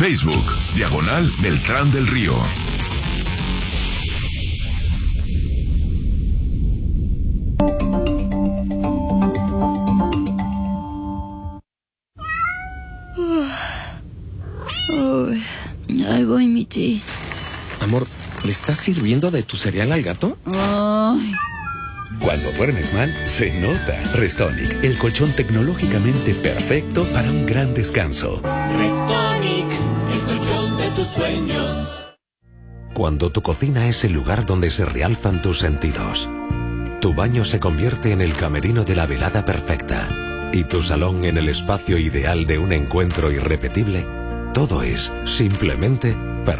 Facebook, /Beltrán del Río. Ahí voy, Michi. Amor, ¿le estás sirviendo de tu cereal al gato? Ay. Cuando duermes mal, se nota. Restonic, el colchón tecnológicamente perfecto para un gran descanso. Restonic, el colchón de tus sueños. Cuando tu cocina es el lugar donde se realzan tus sentidos, tu baño se convierte en el camerino de la velada perfecta y tu salón en el espacio ideal de un encuentro irrepetible, todo es simplemente